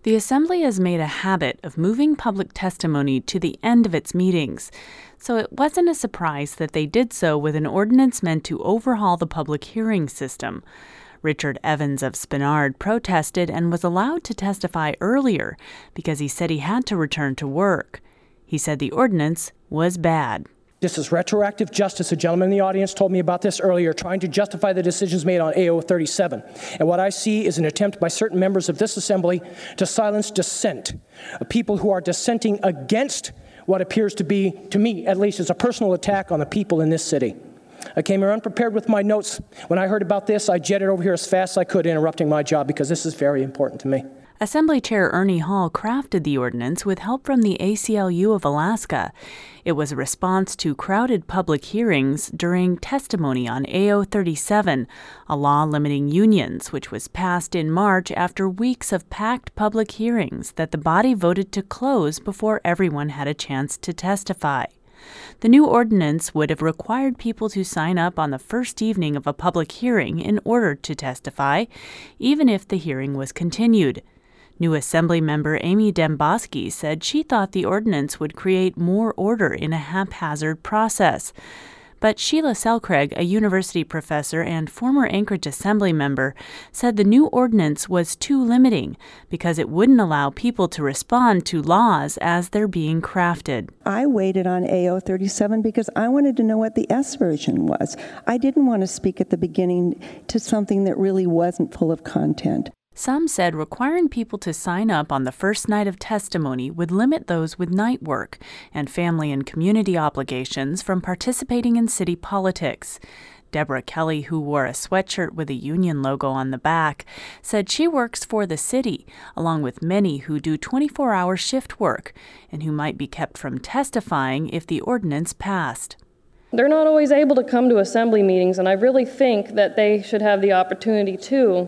The Assembly has made a habit of moving public testimony to the end of its meetings, so it wasn't a surprise that they did so with an ordinance meant to overhaul the public hearing system. Richard Evans of Spenard protested and was allowed to testify earlier because he said he had to return to work. He said the ordinance was bad. This is retroactive justice. A gentleman in the audience told me about this earlier, trying to justify the decisions made on AO 37. And what I see is an attempt by certain members of this assembly to silence dissent, people who are dissenting against what appears to be, to me at least, is a personal attack on the people in this city. I came here unprepared with my notes. When I heard about this, I jetted over here as fast as I could, interrupting my job because this is very important to me. Assembly Chair Ernie Hall crafted the ordinance with help from the ACLU of Alaska. It was a response to crowded public hearings during testimony on AO 37, a law limiting unions, which was passed in March after weeks of packed public hearings that the body voted to close before everyone had a chance to testify. The new ordinance would have required people to sign up on the first evening of a public hearing in order to testify, even if the hearing was continued. New Assembly member Amy Demboski said she thought the ordinance would create more order in a haphazard process. But Sheila Selcraig, a university professor and former Anchorage Assembly member, said the new ordinance was too limiting because it wouldn't allow people to respond to laws as they're being crafted. I waited on AO 37 because I wanted to know what the S version was. I didn't want to speak at the beginning to something that really wasn't full of content. Some said requiring people to sign up on the first night of testimony would limit those with night work and family and community obligations from participating in city politics. Deborah Kelly, who wore a sweatshirt with a union logo on the back, said she works for the city, along with many who do 24-hour shift work and who might be kept from testifying if the ordinance passed. They're not always able to come to assembly meetings, and I really think that they should have the opportunity to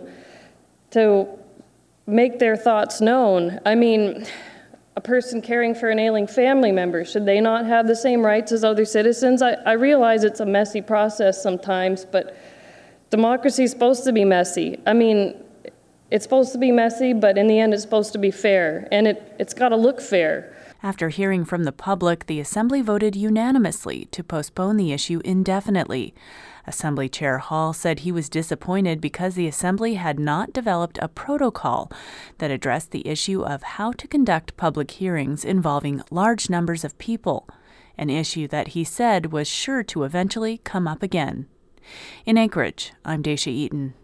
make their thoughts known. I mean, a person caring for an ailing family member, should they not have the same rights as other citizens? I realize it's a messy process sometimes, but democracy is supposed to be messy. I mean, it's supposed to be messy, but in the end it's supposed to be fair, and it's got to look fair. After hearing from the public, the Assembly voted unanimously to postpone the issue indefinitely. Assembly Chair Hall said he was disappointed because the Assembly had not developed a protocol that addressed the issue of how to conduct public hearings involving large numbers of people, an issue that he said was sure to eventually come up again. In Anchorage, I'm Daisha Eaton.